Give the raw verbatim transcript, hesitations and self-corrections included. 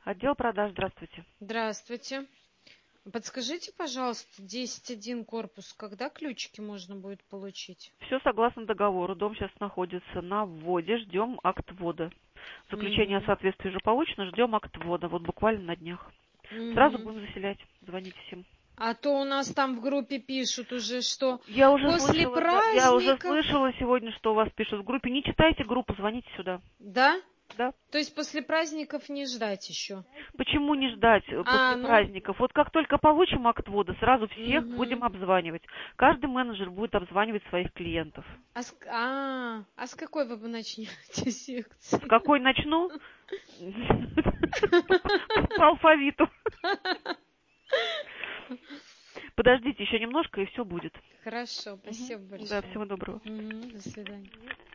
Отдел продаж, здравствуйте. Здравствуйте. Подскажите, пожалуйста, десять один корпус, когда ключики можно будет получить? Все согласно договору. Дом сейчас находится на вводе. Ждем акт ввода. Заключение о Угу. соответствии уже получено. Ждем акт ввода. Вот буквально на днях. Сразу Угу. будем заселять. Звоните всем. А то у нас там в группе пишут уже, что Я уже после слышала, да, я уже праздников... слышала сегодня, что у вас пишут в группе. Не читайте группу, звоните сюда. Да? Да. То есть после праздников не ждать еще? Почему не ждать э, А, после ну... праздников? Вот как только получим акт ввода, сразу всех Угу. будем обзванивать. Каждый менеджер будет обзванивать своих клиентов. А с, а, а с какой вы начнете С секции? какой начну? По алфавиту. Подождите еще немножко, и все будет. Хорошо, Мгм. спасибо Да, большое. всего доброго. Мгм, до свидания.